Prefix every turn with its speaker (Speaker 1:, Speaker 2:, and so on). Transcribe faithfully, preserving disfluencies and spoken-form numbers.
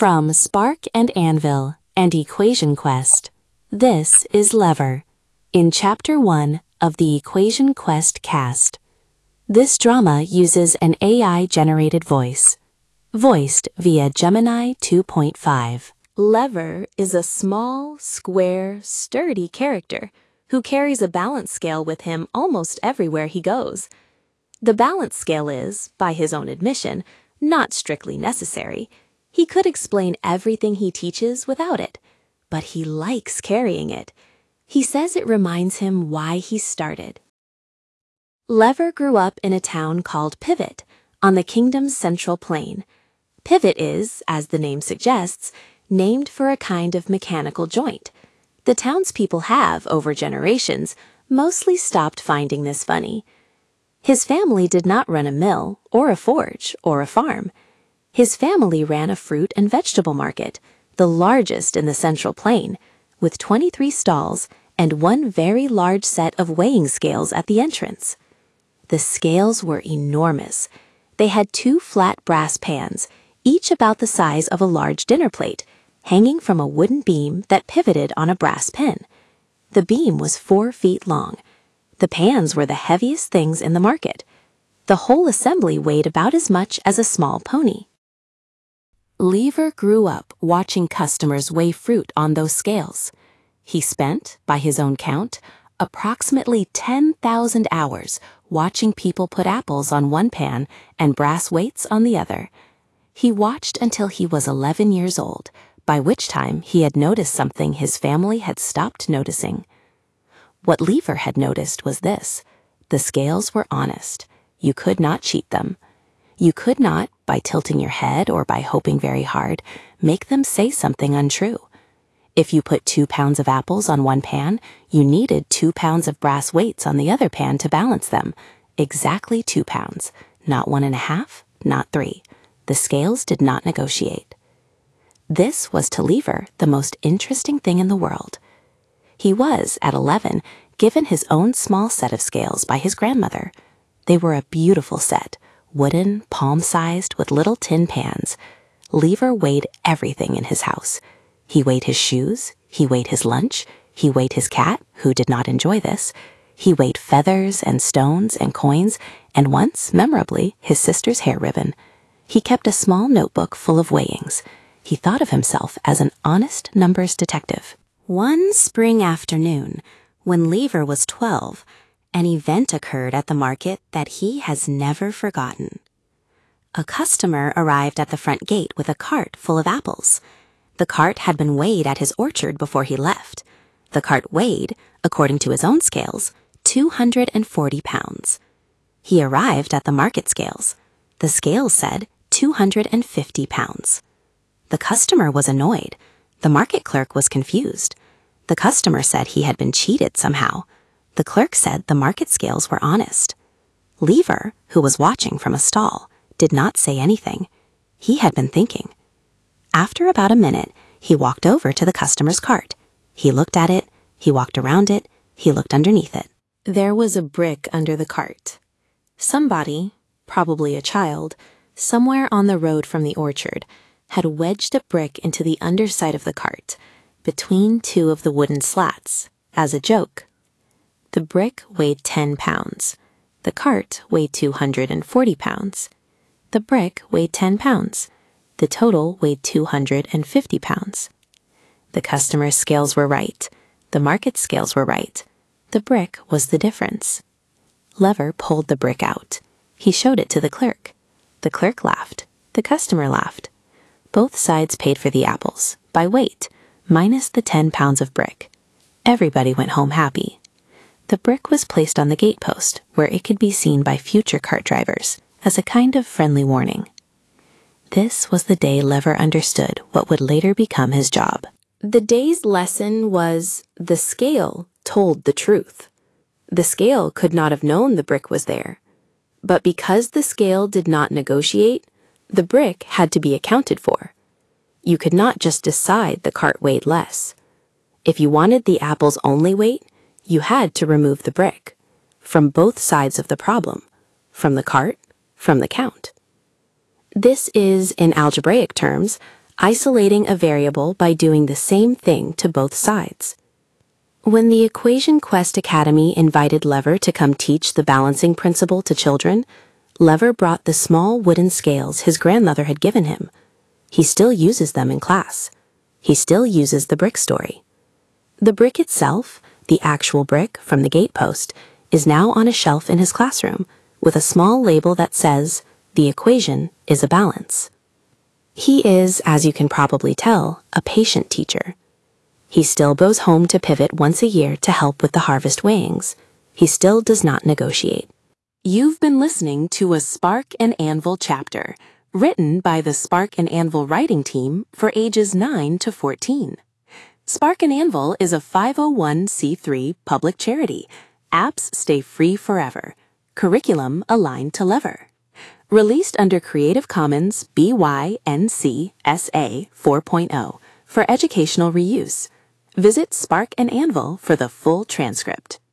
Speaker 1: From Spark and Anvil and Equation Quest, this is Lever, in Chapter one of the Equation Quest cast. This drama uses an A I-generated voice, voiced via Gemini two point five. Lever is a small, square, sturdy character who carries a balance scale with him almost everywhere he goes. The balance scale is, by his own admission, not strictly necessary. He could explain everything he teaches without it, but he likes carrying it. He says it reminds him why he started. Lever grew up in a town called Pivot, on the kingdom's central plain. Pivot is, as the name suggests, named for a kind of mechanical joint. The townspeople have, over generations, mostly stopped finding this funny. His family did not run a mill, or a forge, or a farm. His family ran a fruit and vegetable market, the largest in the Central Plain, with twenty-three stalls and one very large set of weighing scales at the entrance. The scales were enormous. They had two flat brass pans, each about the size of a large dinner plate, hanging from a wooden beam that pivoted on a brass pin. The beam was four feet long. The pans were the heaviest things in the market. The whole assembly weighed about as much as a small pony. Lever grew up watching customers weigh fruit on those scales. He spent, by his own count, approximately ten thousand hours watching people put apples on one pan and brass weights on the other. He watched until he was eleven years old, by which time he had noticed something his family had stopped noticing. What Lever had noticed was this: the scales were honest. You could not cheat them. You could not, by tilting your head or by hoping very hard, make them say something untrue. If you put two pounds of apples on one pan, you needed two pounds of brass weights on the other pan to balance them. Exactly two pounds, not one and a half, not three. The scales did not negotiate. This was to Lever the most interesting thing in the world. He was, at eleven, given his own small set of scales by his grandmother. They were a beautiful set, wooden, palm-sized, with little tin pans. Lever weighed everything in his house. He weighed his shoes, he weighed his lunch, he weighed his cat, who did not enjoy this. He weighed feathers and stones and coins, and once, memorably, his sister's hair ribbon. He kept a small notebook full of weighings. He thought of himself as an honest numbers detective. One spring afternoon, when Lever was twelve, an event occurred at the market that he has never forgotten. A customer arrived at the front gate with a cart full of apples. The cart had been weighed at his orchard before he left. The cart weighed, according to his own scales, two hundred forty pounds. He arrived at the market scales. The scales said two hundred fifty pounds. The customer was annoyed. The market clerk was confused. The customer said he had been cheated somehow. The clerk said the market scales were honest. Lever, who was watching from a stall, did not say anything. He had been thinking. After about a minute, he walked over to the customer's cart. He looked at it, he walked around it, he looked underneath it. There was a brick under the cart. Somebody, probably a child, somewhere on the road from the orchard, had wedged a brick into the underside of the cart, between two of the wooden slats, as a joke. The brick weighed ten pounds. The cart weighed two hundred forty pounds. The brick weighed ten pounds. The total weighed two hundred fifty pounds. The customer's scales were right. The market scales were right. The brick was the difference. Lever pulled the brick out. He showed it to the clerk. The clerk laughed. The customer laughed. Both sides paid for the apples, by weight, minus the ten pounds of brick. Everybody went home happy. The brick was placed on the gatepost, where it could be seen by future cart drivers, as a kind of friendly warning. This was the day Lever understood what would later become his job. The day's lesson was the scale told the truth. The scale could not have known the brick was there. But because the scale did not negotiate, the brick had to be accounted for. You could not just decide the cart weighed less. If you wanted the apple's only weight, you had to remove the brick, from both sides of the problem, from the cart, from the count. This is, in algebraic terms, isolating a variable by doing the same thing to both sides. When the Equation Quest Academy invited Lever to come teach the balancing principle to children, Lever brought the small wooden scales his grandmother had given him. He still uses them in class. He still uses the brick story. The brick itself, the actual brick from the gatepost, is now on a shelf in his classroom with a small label that says, "The equation is a balance." He is, as you can probably tell, a patient teacher. He still goes home to Pivot once a year to help with the harvest weighings. He still does not negotiate. You've been listening to a Spark and Anvil chapter, written by the Spark and Anvil writing team for ages nine to fourteen. Spark and Anvil is a five oh one c three public charity. Apps stay free forever. Curriculum aligned to Lever. Released under Creative Commons B Y N C S A four point oh for educational reuse. Visit Spark and Anvil for the full transcript.